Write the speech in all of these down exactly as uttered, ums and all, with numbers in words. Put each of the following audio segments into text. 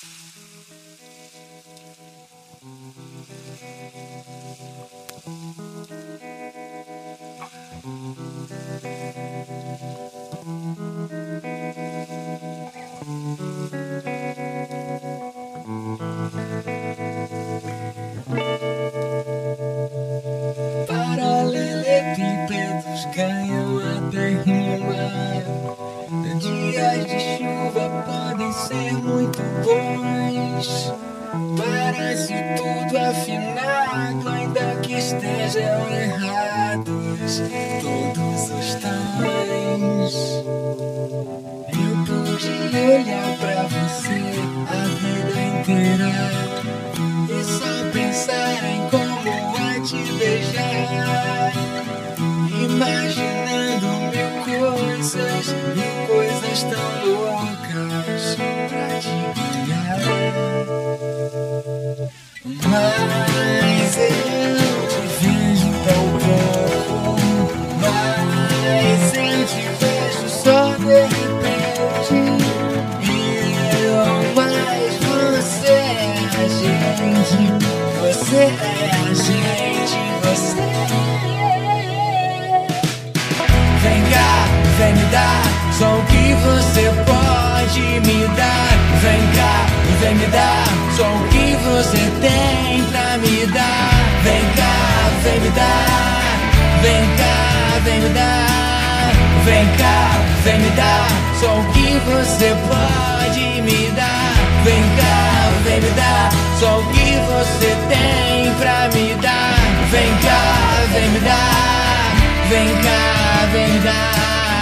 Paralelepípedos ganham até rima. Dias de chuva podem ser muito bons. Parece tudo afinado, ainda que estejam errados todos os tons. Eu pude olhar pra você a vida inteira e só pensar em como é te beijar, imaginando mil coisas, mil coisas tão loucas pra te ganhar. Mas eu te vejo tão pouco, mas eu te vejo só de repente. Eu, mas você é a gente, você é a gente, você é. Vem cá, vem me dar só o que você pode me dar. Vem cá, vem me dar só o que você tem pra me dar. Vem cá, vem me dar, vem cá, vem me dar. Vem cá, vem me dar só o que você pode me dar. Vem cá, vem me dar só o que você tem pra me dar. Vem cá, vem me dar, vem cá, vem me dar.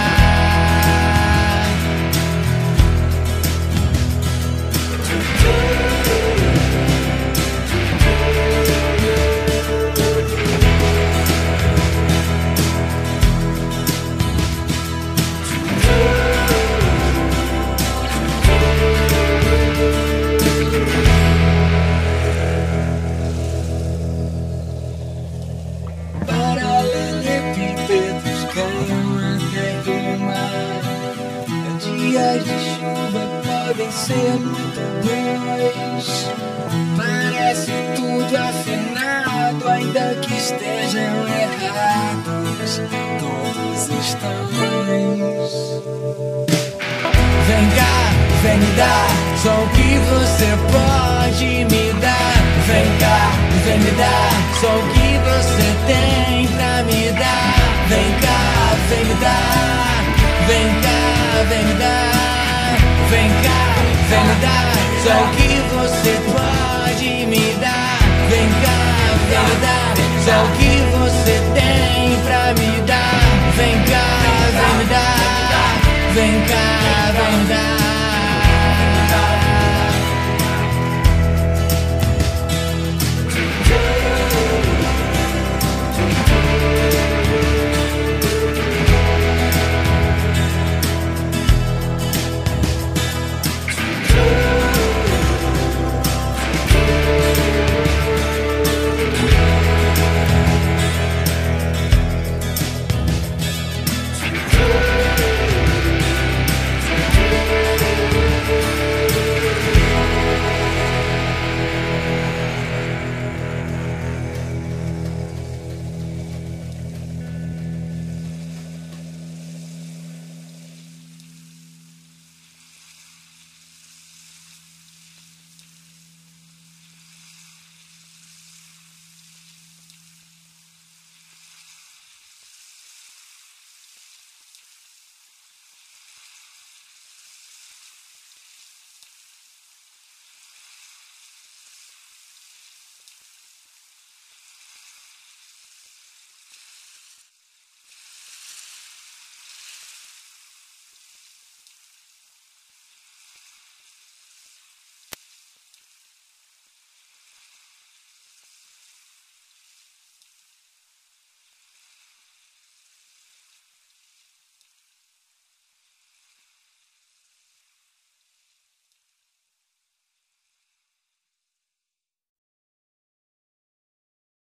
Paralelepípedos ganham até rima. Dias de chuva podem ser muito bons. Parece tudo afinado, ainda que estejam errados todos os tons. Vem cá, vem me dar só o que você pode me dar. Vem cá, vem me dar só o que você tem pra me dar. Vem cá, vem me dar, vem cá, vem me dar. Vem cá, vem me dar só o que você pode me dar. Vem cá, vem me dar só o que você tem pra me dar. Vem cá, vem me dar, vem cá, vem me dar.